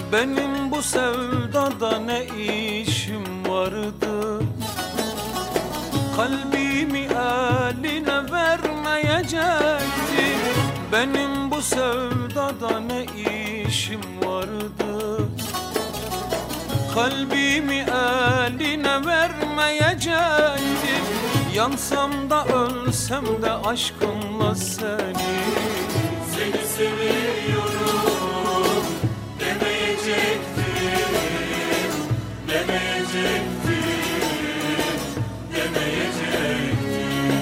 Benim bu sevdada ne işim vardı? Kalbimi eline vermeyecektim. Benim bu sevdada ne işim vardı? Kalbimi eline vermeyecektim. Yansam da ölsem de aşkınla seni. Seni seviyorum demeyecektim, demeyecektim, demeyecektim.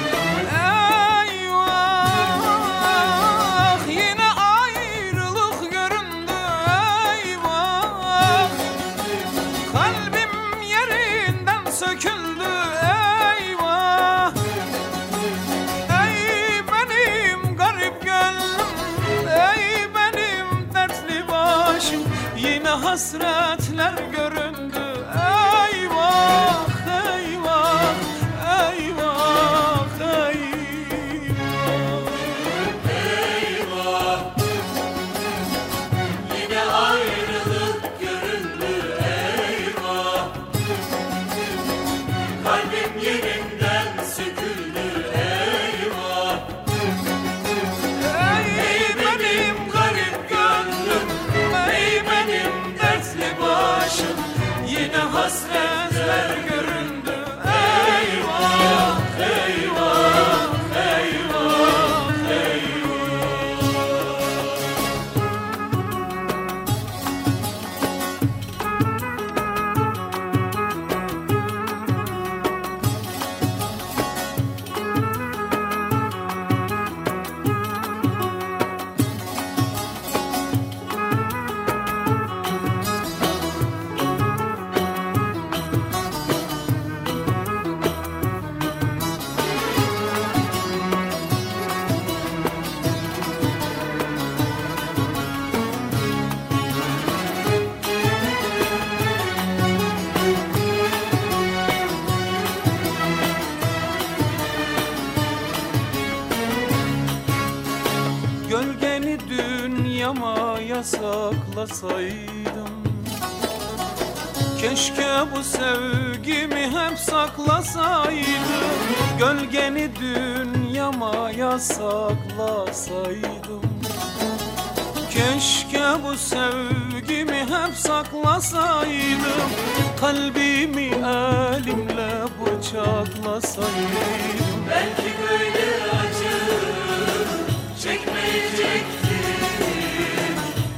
Eyvah, yine ayrılık göründü. Eyvah, kalbim yerinden söküldü. Eyvah, ey benim garip gönlüm, ey benim dertli başım, yine hasretler göründü. Eyvah, eyvah, eyvah, Eyvah, yine ayrılık göründü. Eyvah, kalbim yerinden söküldü. Eyvah, ey benim garip gönlüm, ey benim dertli başım, yine hasretler göründü. Eyvah, eyvah, eyvah, gölgeni dünyama yasaklasaydım. Keşke bu sevgimi hep saklasaydım. Gölgeni dünyama yasaklasaydım. Keşke bu sevgimi hep saklasaydım. Kalbimi elimle bıçaklasaydım. belki böyle acı çekmeyecektim,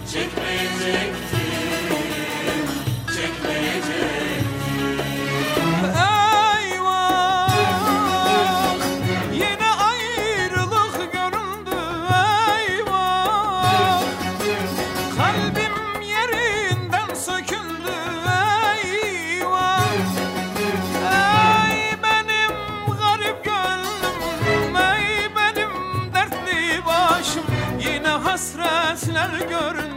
çekmeyecektim, çekmeyecektim. Eyvah, yine ayrılık göründü. Eyvah, kalbim yerinden söküldü. Eyvah, ey benim garip gönlüm, ey benim dertli başım, yine hasretler göründü.